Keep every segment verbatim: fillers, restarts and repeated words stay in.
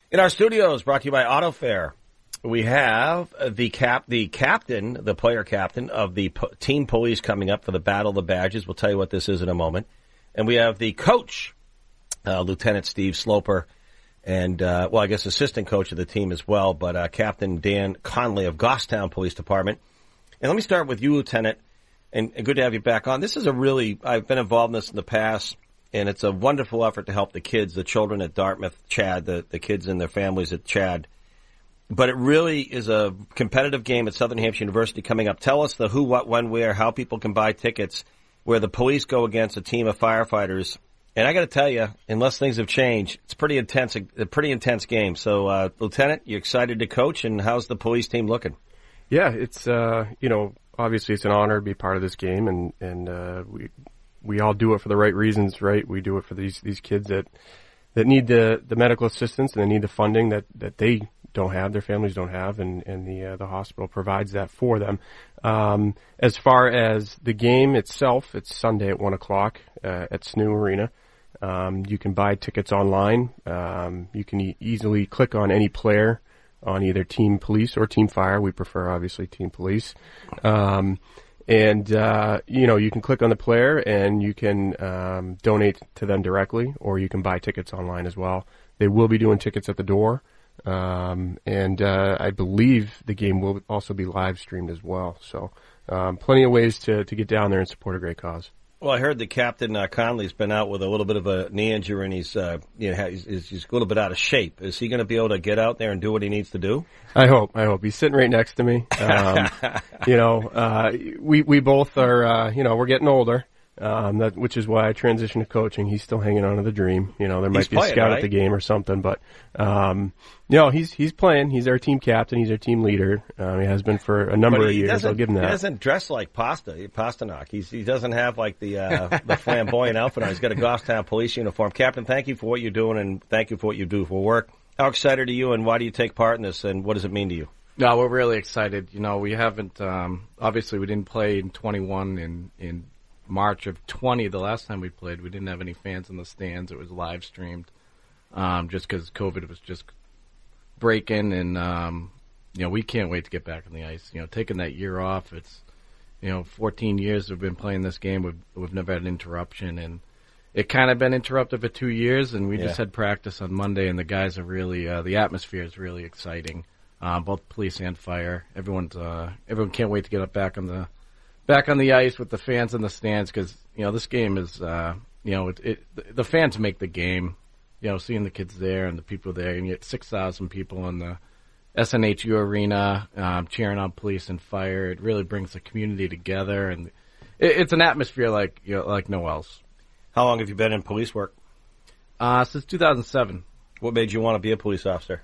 In our studios, brought to you by AutoFair, we have the cap, the captain, the player captain of the po- team police coming up for the Battle of the Badges. We'll tell you what this is in a moment. And we have the coach, uh, Lieutenant Steve Sloper, and, uh, well, I guess assistant coach of the team as well, but uh, Captain Dan Conley of Goffstown Police Department. And let me start with you, Lieutenant, and, and good to have you back on. This is a really, I've been involved in this in the past, and it's a wonderful effort to help the kids, the children at Dartmouth, Chad, the, the kids and their families at Chad. But it really is a competitive game at Southern New Hampshire University coming up. Tell us the who, what, when, where, how people can buy tickets, where the police go against a team of firefighters. And I got to tell you, unless things have changed, it's pretty intense, a pretty intense game. So, uh, Lieutenant, you excited to coach, and how's the police team looking? Yeah, it's, uh, you know, obviously it's an honor to be part of this game, and, and, uh, we, we all do it for the right reasons, right? We do it for these, these kids that, that need the, the medical assistance and they need the funding that, that they don't have, their families don't have, and, and the, uh, the hospital provides that for them. Um, as far as the game itself, it's Sunday at one o'clock, uh, at S N U Arena. Um, you can buy tickets online. Um, you can e- easily click on any player on either Team Police or Team Fire. We prefer, obviously, Team Police. Um, And, uh, you know, you can click on the player and you can um, donate to them directly, or you can buy tickets online as well. They will be doing tickets at the door. Um, and uh, I believe the game will also be live streamed as well. So um, plenty of ways to, to get down there and support a great cause. Well, I heard that Captain uh, Conley's been out with a little bit of a knee injury, and he's, uh, you know, he's, he's a little bit out of shape. Is he going to be able to get out there and do what he needs to do? I hope. I hope. He's sitting right next to me. Um, you know, uh, we we both are. Uh, you know, we're getting older. Um, that, which is why I transitioned to coaching. He's still hanging on to the dream. You know, there might he's be playing, a scout right? at the game or something, but, um, you know, he's, he's playing. He's our team captain. He's our team leader. Um, he has been for a number of years. I'll give him that. He doesn't dress like Pasta, Pasternak. He's, he doesn't have like the, uh, the flamboyant outfit on. He's got a Goffstown police uniform. Captain, thank you for what you're doing, and thank you for what you do for work. How excited are you, and why do you take part in this, and what does it mean to you? No, we're really excited. You know, we haven't, um, obviously we didn't play in twenty-one in, in, March of twenty, the last time we played. We didn't have any fans in the stands. It was live streamed, um, just because COVID was just breaking, and um, you know, we can't wait to get back on the ice. You know, taking that year off, it's, you know, fourteen years we've been playing this game. We've we've never had an interruption, and it kind of been interrupted for two years. And we yeah. just had practice on Monday, and the guys are really, uh, the atmosphere is really exciting. Uh, both police and fire. Everyone's uh, everyone can't wait to get up back on the. Back on the ice with the fans in the stands, because, you know, this game is, uh, you know, it, it, the fans make the game. You know, seeing the kids there and the people there, and you get six thousand people in the S N H U arena um, cheering on police and fire. It really brings the community together, and it, it's an atmosphere like, you know, like no else. How long have you been in police work? Uh, since two thousand seven. What made you want to be a police officer?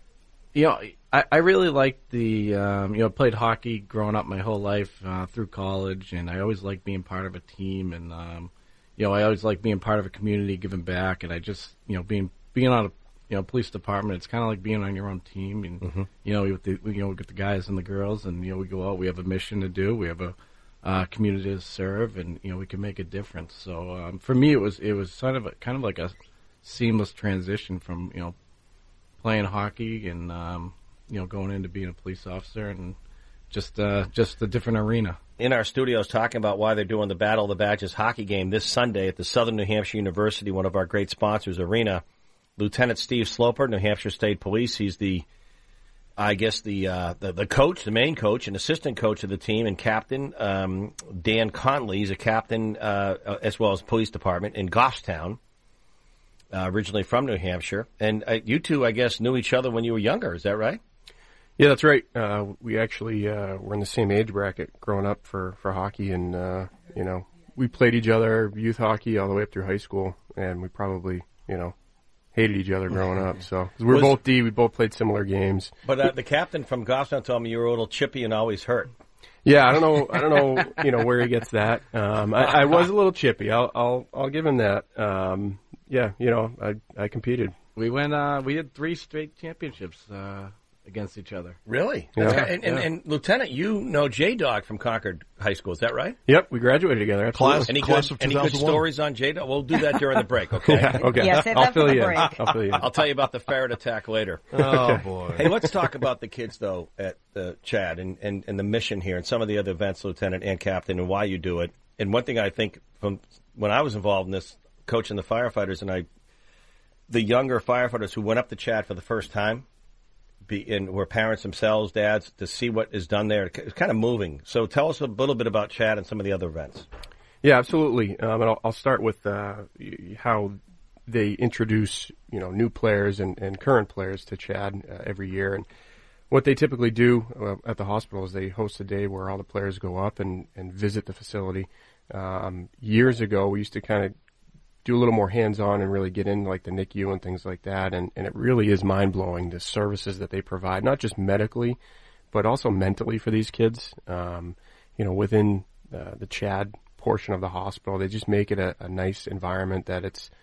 You know, I, I really liked the, um, you know, played hockey growing up my whole life uh, through college, and I always liked being part of a team, and, um, you know, I always liked being part of a community, giving back, and I just, you know, being being on a, you know, police department, it's kind of like being on your own team, and, mm-hmm. you know, with the, you know, we get the guys and the girls, and, you know, we go out, we have a mission to do, we have a uh, community to serve, and, you know, we can make a difference. So um, for me, it was it was kind of a, kind of like a seamless transition from, you know, playing hockey and, um, you know, going into being a police officer, and just uh, just a different arena. In our studios, talking about why they're doing the Battle of the Badges hockey game this Sunday at the Southern New Hampshire University, one of our great sponsors, Arena, Lieutenant Steve Sloper, New Hampshire State Police. He's the, I guess, the uh, the, the coach, the main coach and assistant coach of the team, and captain. Um, Dan Conley, he's a captain uh, as well as police department in Goffstown. Uh, originally from New Hampshire. And uh, you two, I guess, knew each other when you were younger. Is that right? Yeah, that's right. Uh, we actually uh, were in the same age bracket growing up for, for hockey. And, uh, you know, we played each other, youth hockey, all the way up through high school. And we probably, you know, hated each other growing up. So we were was, both D. We both played similar games. But uh, the captain from Goffstown told me you were a little chippy and always hurt. Yeah, I don't know. I don't know. You know where he gets that. Um, I, I was a little chippy. I'll, I'll, I'll give him that. Um, yeah, you know, I, I competed. We went. Uh, we had three straight championships. Uh, against each other. Really? Yeah. That's kind- and, and, Yeah. and Lieutenant, you know J-Dog from Concord High School, is that right? Yep, we graduated together. Absolutely. Class- Any Class good, of any good two thousand one. stories on J-Dog? We'll do that during the break, okay? Yeah, okay. Yeah, save I'll that fill for the you in. break. I'll fill you in. I'll tell you about the ferret attack later. Oh, boy. Hey, let's talk about the kids, though, at uh, Chad and, and, and the mission here and some of the other events, Lieutenant and Captain, and why you do it. And one thing I think from when I was involved in this, coaching the firefighters, and I, the younger firefighters who went up to Chad for the first time, be, and were parents themselves, dads, to see what is done there, it's kind of moving. So tell us a little bit about Chad and some of the other events. Yeah, absolutely. Um, and I'll, I'll start with uh, y- how they introduce, you know, new players and, and current players to Chad uh, every year. And what they typically do uh, at the hospital is they host a day where all the players go up and, and visit the facility. Um, years ago, we used to kind of do a little more hands-on and really get in like the N I C U and things like that. And, and it really is mind-blowing, the services that they provide, not just medically, but also mentally for these kids. Um, you know, within uh, the Chad portion of the hospital, they just make it a, a nice environment that it's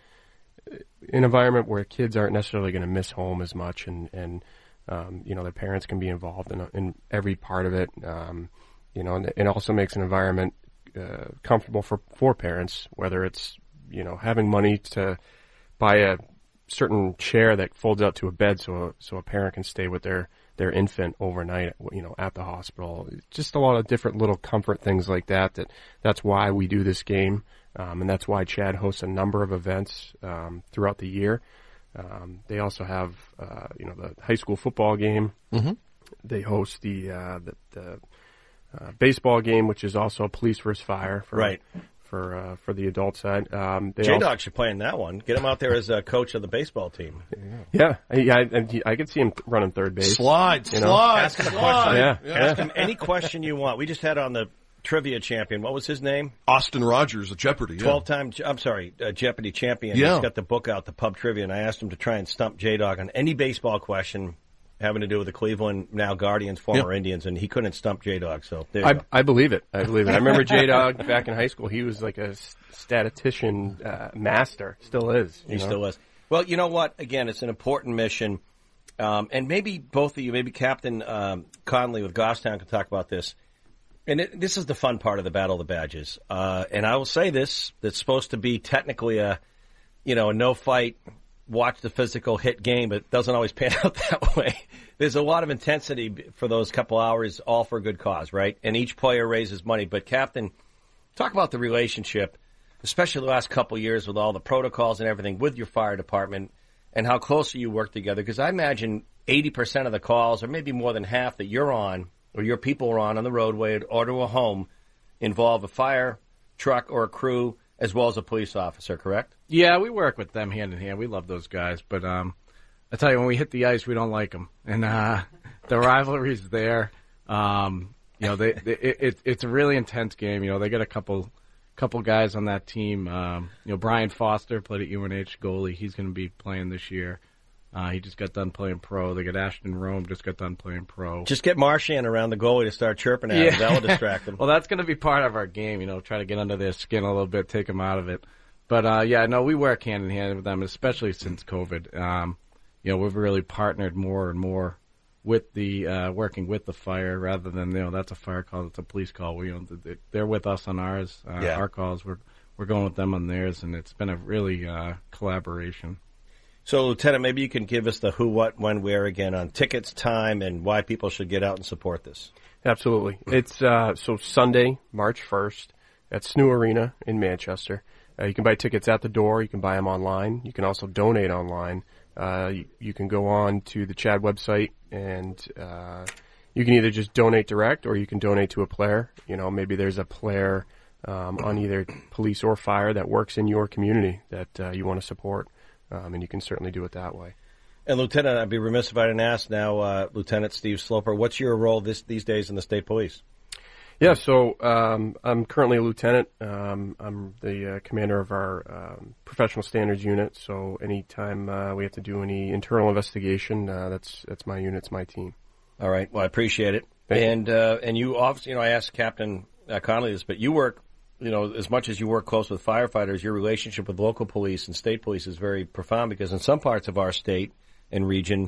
an environment where kids aren't necessarily going to miss home as much. And, and um, you know, their parents can be involved in, in every part of it. Um, you know, and it also makes an environment uh, comfortable for, for parents, whether it's, you know, having money to buy a certain chair that folds out to a bed so so a parent can stay with their, their infant overnight, you know, at the hospital. Just a lot of different little comfort things like that. That that's why we do this game, um, and that's why Chad hosts a number of events um, throughout the year. Um, they also have, uh, you know, the high school football game. Mm-hmm. They host the uh, the, the uh, baseball game, which is also police versus fire. For, Right. For uh, for the adult side, um, they J-Dog also, should play in that one. Get him out there as a coach of the baseball team. yeah, yeah, I, I could see him running third base. Slide, You know? slide, Ask him a slide. Yeah, Ask him any question you want. We just had on the trivia champion. What was his name? Austin Rogers of Jeopardy. Yeah. twelve-time, I'm sorry, uh, Jeopardy champion. Yeah. He's got the book out, the pub trivia, and I asked him to try and stump J-Dog on any baseball question having to do with the Cleveland, now Guardians, former Yeah. Indians, and he couldn't stump J-Dog. So there you I, go. I believe it. I believe it. I remember J-Dog back in high school. He was like a s- statistician uh, master. Still is. you He know? still is. Well, you know what? Again, it's an important mission. Um, and maybe both of you, maybe Captain um, Conley with Goffstown can talk about this. And it, this is the fun part of the Battle of the Badges. Uh, and I will say this, that's supposed to be technically a, you know, a no-fight, watch the physical hit game, but it doesn't always pan out that way. There's a lot of intensity for those couple hours, all for a good cause, right? And each player raises money. But, Captain, talk about the relationship, especially the last couple of years with all the protocols and everything with your fire department and how closely you work together. Because I imagine eighty percent of the calls, or maybe more than half that you're on, or your people are on on the roadway or to a home, involve a fire truck or a crew as well as a police officer, correct? Yeah, we work with them hand in hand. We love those guys, but um, I tell you, when we hit the ice, we don't like them, and uh, the rivalry's there. Um, you know, they, they it, it, it's a really intense game. You know, they got a couple couple guys on that team. Um, you know, Brian Foster played at U N H goalie. He's going to be playing this year. Uh, he just got done playing pro. They got Ashton Rome just got done playing pro. Just get Marchand around the goalie to start chirping at him. Yeah. That will distract them. Well, that's going to be part of our game, you know, try to get under their skin a little bit, take them out of it. But, uh, yeah, no, we work hand in hand with them, especially since COVID. Um, you know, we've really partnered more and more with the, uh, working with the fire rather than, you know, that's a fire call, it's a police call. We, you know, they're with us on ours, uh, Yeah. our calls. We're, we're going with them on theirs, and it's been a really, uh, collaboration. So, Lieutenant, maybe you can give us the who, what, when, where again on tickets, time, and why people should get out and support this. Absolutely. It's uh, so Sunday, March first, at S N U Arena in Manchester. Uh, you can buy tickets at the door. You can buy them online. You can also donate online. Uh, you, you can go on to the Chad website, and uh, you can either just donate direct or you can donate to a player. You know, maybe there's a player um, on either police or fire that works in your community that uh, you want to support. Um, and you can certainly do it that way. And, Lieutenant, I'd be remiss if I didn't ask now, uh, Lieutenant Steve Sloper, what's your role this, these days in the state police? Yeah, so um, I'm currently a lieutenant. Um, I'm the uh, commander of our um, professional standards unit. So anytime uh, we have to do any internal investigation, uh, that's that's my unit, it's my team. All right. Well, I appreciate it. Thank you. and uh, and you obviously, you know, I asked Captain uh, Conley this, but you work, you know, as much as you work close with firefighters, your relationship with local police and state police is very profound because in some parts of our state and region,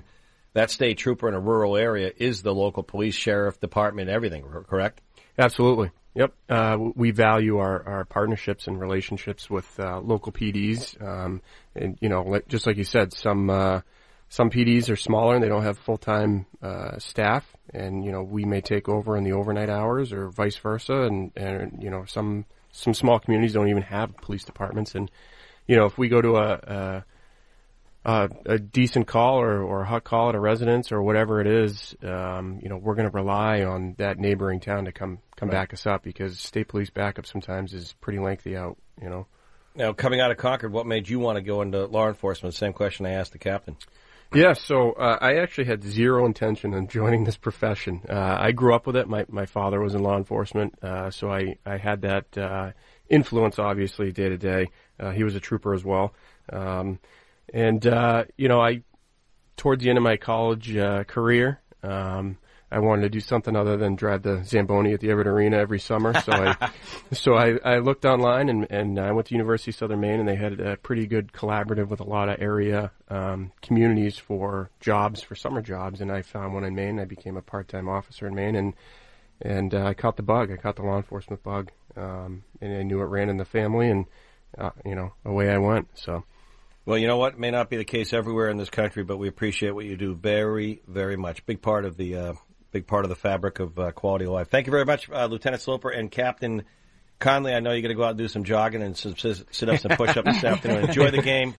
that state trooper in a rural area is the local police, sheriff, department, everything, correct? Absolutely. Yep. Uh, we value our, our partnerships and relationships with uh, local P Ds. Um, and, you know, like, just like you said, some uh, some P Ds are smaller and they don't have full-time uh, staff. And, you know, we may take over in the overnight hours or vice versa. And, and you know, some some small communities don't even have police departments. And, you know, if we go to a, a Uh, a decent call or, or a hot call at a residence or whatever it is, um, you know, we're going to rely on that neighboring town to come come right. back us up, because state police backup sometimes is pretty lengthy out, you know. Now, coming out of Concord, what made you want to go into law enforcement? Same question I asked the captain. Yeah, so uh, I actually had zero intention on joining this profession. Uh, I grew up with it. My my father was in law enforcement, uh, so I, I had that uh, influence, obviously, day to day. Uh, he was a trooper as well. Um And, uh, you know, I, towards the end of my college uh, career, um, I wanted to do something other than drive the Zamboni at the Everett Arena every summer. So I, so I, I looked online and, and I went to University of Southern Maine, and they had a pretty good collaborative with a lot of area um, communities for jobs, for summer jobs. And I found one in Maine. I became a part-time officer in Maine, and and uh, I caught the bug. I caught the law enforcement bug, um, and I knew it ran in the family, and uh, you know, away I went. So. Well, you know what? It may not be the case everywhere in this country, but we appreciate what you do very, very much. Big part of the uh, big part of the fabric of uh, quality of life. Thank you very much, uh, Lieutenant Sloper and Captain Conley. I know you're going to go out and do some jogging and some sit-ups and push-ups this afternoon. Enjoy the game.